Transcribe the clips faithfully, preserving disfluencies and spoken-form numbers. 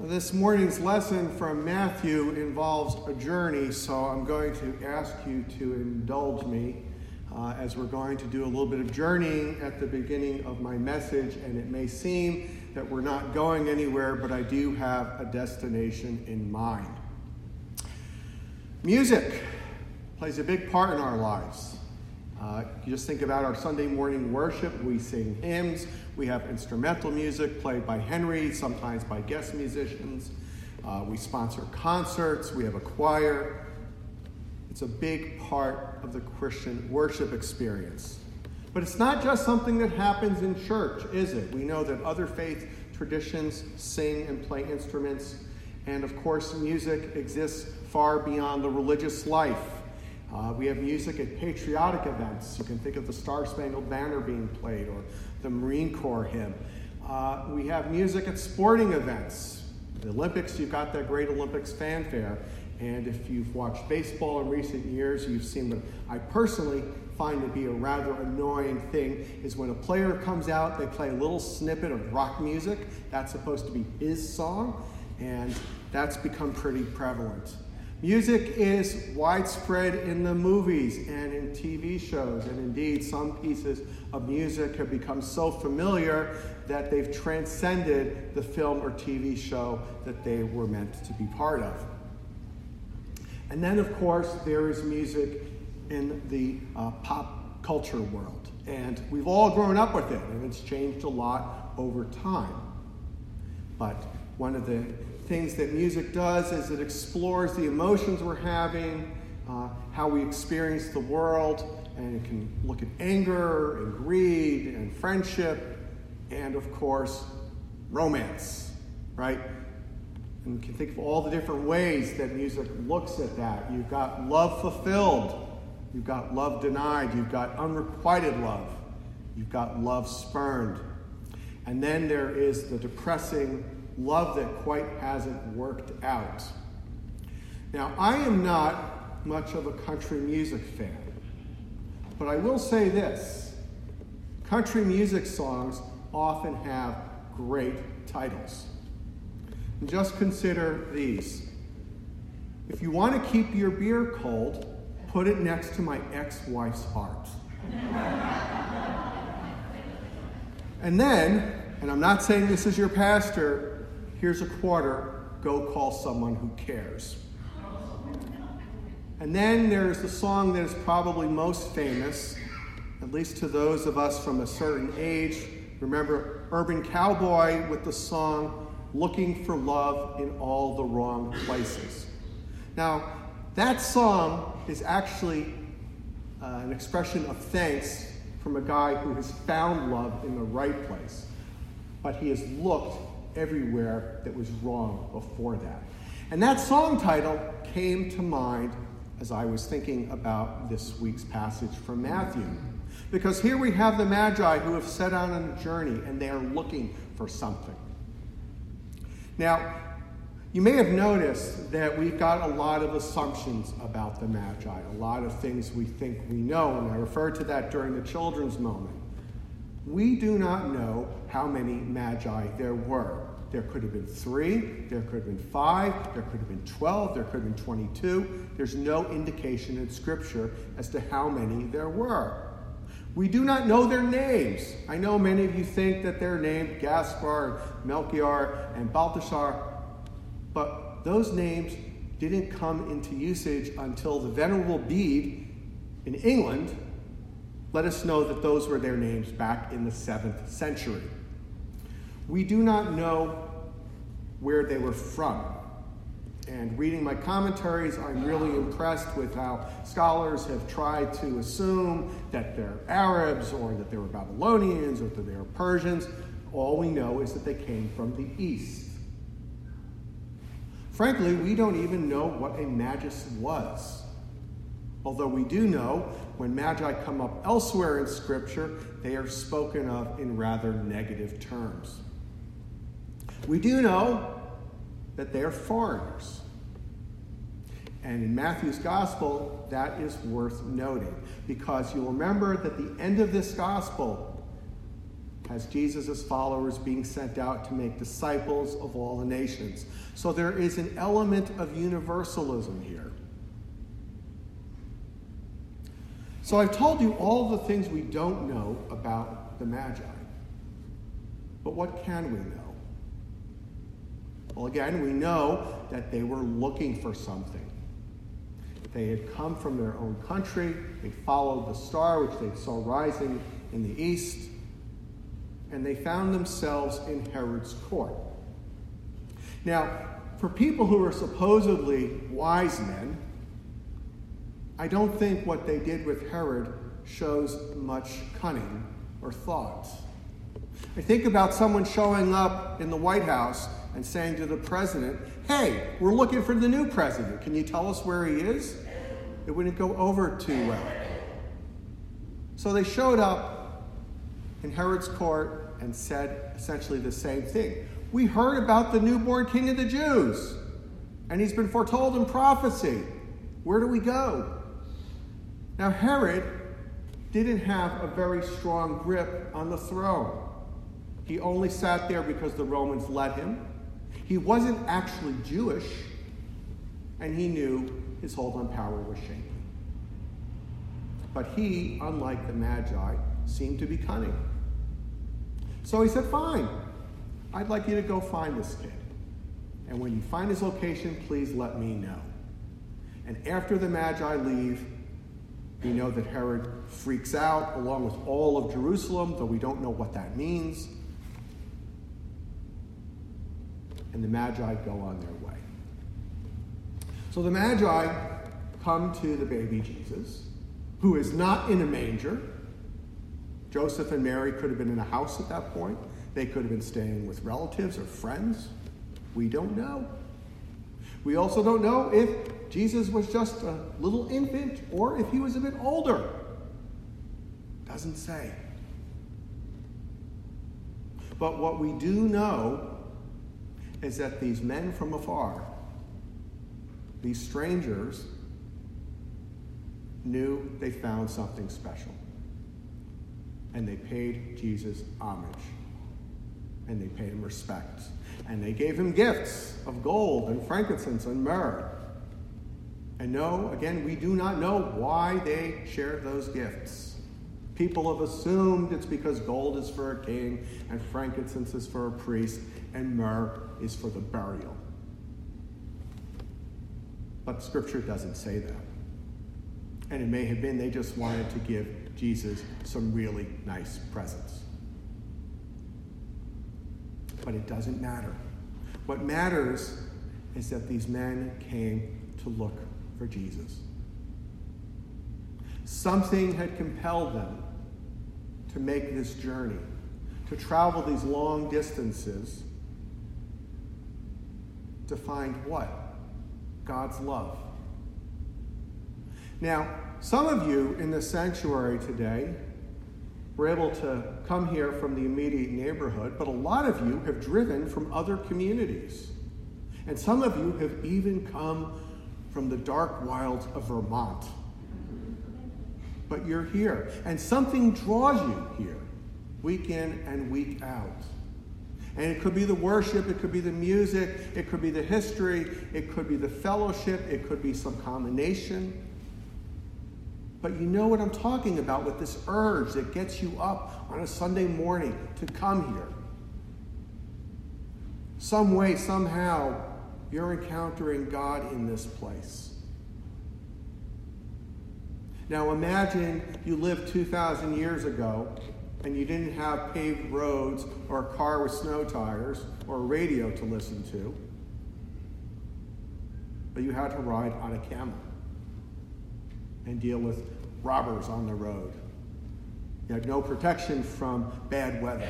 This morning's lesson from Matthew involves a journey, so I'm going to ask you to indulge me uh, as we're going to do a little bit of journeying at the beginning of my message, and it may seem that we're not going anywhere, but I do have a destination in mind. Music plays a big part in our lives. Uh, you just think about our Sunday morning worship. We sing hymns. We have instrumental music played by Henry, sometimes by guest musicians. Uh, we sponsor concerts. We have a choir. It's a big part of the Christian worship experience. But it's not just something that happens in church, is it? We know that other faith traditions sing and play instruments. And of course, music exists far beyond the religious life. Uh, we have music at patriotic events. You can think of the Star Spangled Banner being played or the Marine Corps hymn. Uh, we have music at sporting events. The Olympics, you've got that great Olympics fanfare. And if you've watched baseball in recent years, you've seen what I personally find to be a rather annoying thing is when a player comes out, they play a little snippet of rock music. That's supposed to be his song, and that's become pretty prevalent. Music is widespread in the movies and in T V shows, and indeed some pieces of music have become so familiar that they've transcended the film or T V show that they were meant to be part of. And then, of course, there is music in the uh, pop culture world, and we've all grown up with it, and it's changed a lot over time. But one of the things that music does is it explores the emotions we're having, uh, how we experience the world, and it can look at anger and greed and friendship and, of course, romance, right? And you can think of all the different ways that music looks at that. You've got love fulfilled. You've got love denied. You've got unrequited love. You've got love spurned. And then there is the depressing love that quite hasn't worked out. Now, I am not much of a country music fan, but I will say this. Country music songs often have great titles. And just consider these. If you want to keep your beer cold, put it next to my ex-wife's heart. And then, and I'm not saying this is your pastor, here's a quarter, go call someone who cares. And then there's the song that is probably most famous, at least to those of us from a certain age. Remember Urban Cowboy with the song, Looking for Love in All the Wrong Places. Now, that song is actually uh, an expression of thanks from a guy who has found love in the right place, but he has looked everywhere that was wrong before that. And that song title came to mind as I was thinking about this week's passage from Matthew. Because here we have the Magi who have set out on a journey and they are looking for something. Now, you may have noticed that we've got a lot of assumptions about the Magi, a lot of things we think we know, and I referred to that during the children's moment. We do not know how many Magi there were. There could have been three, there could have been five, there could have been twelve, there could have been twenty-two. There's no indication in Scripture as to how many there were. We do not know their names. I know many of you think that they're named Gaspar, Melchior, and Balthasar, but those names didn't come into usage until the Venerable Bede in England let us know that those were their names back in the seventh century. We do not know where they were from. And reading my commentaries, I'm really impressed with how scholars have tried to assume that they're Arabs or that they were Babylonians or that they were Persians. All we know is that they came from the East. Frankly, we don't even know what a magus was. Although we do know when Magi come up elsewhere in Scripture, they are spoken of in rather negative terms. We do know that they are foreigners. And in Matthew's gospel, that is worth noting, because you'll remember that the end of this gospel as Jesus' followers being sent out to make disciples of all the nations. So there is an element of universalism here. So I've told you all the things we don't know about the Magi. But what can we know? Well, again, we know that they were looking for something. They had come from their own country. They followed the star, which they saw rising in the east. And they found themselves in Herod's court. Now, for people who are supposedly wise men, I don't think what they did with Herod shows much cunning or thought. I think about someone showing up in the White House and saying to the president, "Hey, we're looking for the new president. Can you tell us where he is?" It wouldn't go over too well. So they showed up in Herod's court and said essentially the same thing. "We heard about the newborn king of the Jews, and he's been foretold in prophecy. Where do we go?" Now, Herod didn't have a very strong grip on the throne. He only sat there because the Romans let him. He wasn't actually Jewish, and he knew his hold on power was shaky. But he, unlike the Magi, seemed to be cunning. So he said, "Fine, I'd like you to go find this kid. And when you find his location, please let me know." And after the Magi leave, we know that Herod freaks out along with all of Jerusalem, though we don't know what that means. And the Magi go on their way. So the Magi come to the baby Jesus, who is not in a manger. Joseph and Mary could have been in a house at that point. They could have been staying with relatives or friends. We don't know. We also don't know if Jesus was just a little infant or if he was a bit older. Doesn't say. But what we do know is that these men from afar, these strangers, knew they found something special. And they paid Jesus homage. And they paid him respect. And they gave him gifts of gold and frankincense and myrrh. And no, again, we do not know why they shared those gifts. People have assumed it's because gold is for a king and frankincense is for a priest and myrrh is for the burial. But Scripture doesn't say that. And it may have been they just wanted to give Jesus some really nice presents. But it doesn't matter. What matters is that these men came to look for Jesus. Something had compelled them to make this journey, to travel these long distances, to find what? God's love. Now, some of you in the sanctuary today were able to come here from the immediate neighborhood, but a lot of you have driven from other communities. And some of you have even come from the dark wilds of Vermont. But you're here, and something draws you here, week in and week out. And it could be the worship, it could be the music, it could be the history, it could be the fellowship, it could be some combination. But you know what I'm talking about with this urge that gets you up on a Sunday morning to come here. Some way, somehow, you're encountering God in this place. Now imagine you lived two thousand years ago and you didn't have paved roads or a car with snow tires or a radio to listen to, but you had to ride on a camel and deal with robbers on the road. You had no protection from bad weather.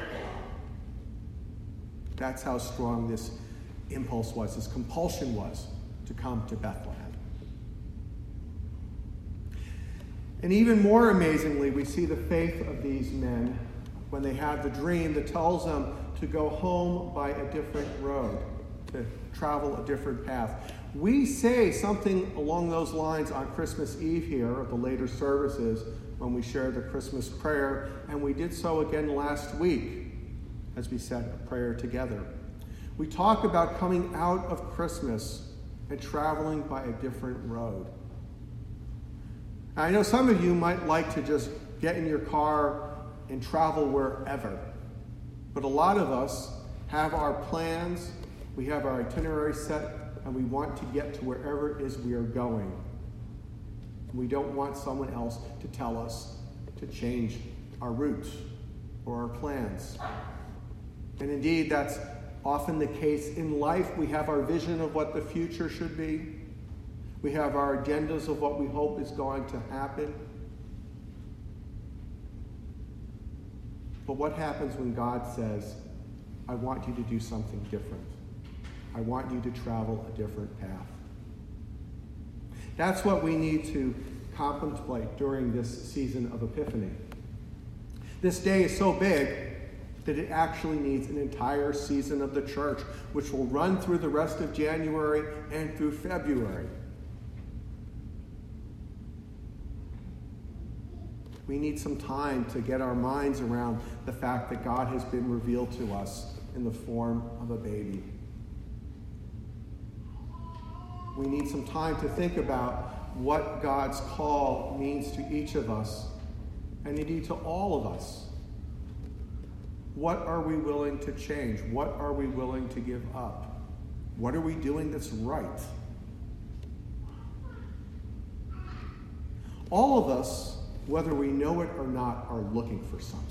That's how strong this impulse was, this compulsion was to come to Bethlehem. And even more amazingly, we see the faith of these men when they have the dream that tells them to go home by a different road, to travel a different path. We say something along those lines on Christmas Eve here at the later services when we shared the Christmas prayer, and we did so again last week as we said a prayer together. We talk about coming out of Christmas and traveling by a different road. I know some of you might like to just get in your car and travel wherever, but a lot of us have our plans, we have our itinerary set, and we want to get to wherever it is we are going. We don't want someone else to tell us to change our route or our plans. And indeed, that's often the case in life. We have our vision of what the future should be. We have our agendas of what we hope is going to happen. But what happens when God says, I want you to do something different? I want you to travel a different path. That's what we need to contemplate during this season of Epiphany. This day is so big that it actually needs an entire season of the church, which will run through the rest of January and through February. We need some time to get our minds around the fact that God has been revealed to us in the form of a baby. We need some time to think about what God's call means to each of us, and indeed to all of us. What are we willing to change? What are we willing to give up? What are we doing that's right? All of us, whether we know it or not, are looking for something.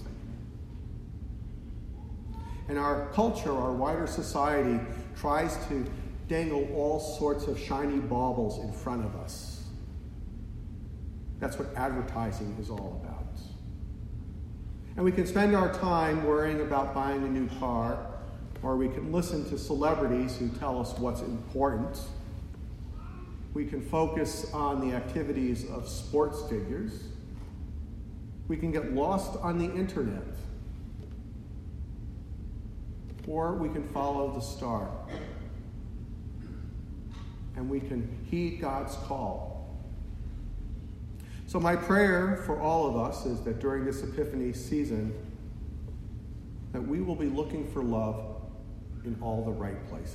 And our culture, our wider society, tries to dangle all sorts of shiny baubles in front of us. That's what advertising is all about. And we can spend our time worrying about buying a new car, or we can listen to celebrities who tell us what's important. We can focus on the activities of sports figures. We can get lost on the internet. Or we can follow the star. And we can heed God's call. So my prayer for all of us is that during this Epiphany season, that we will be looking for love in all the right places.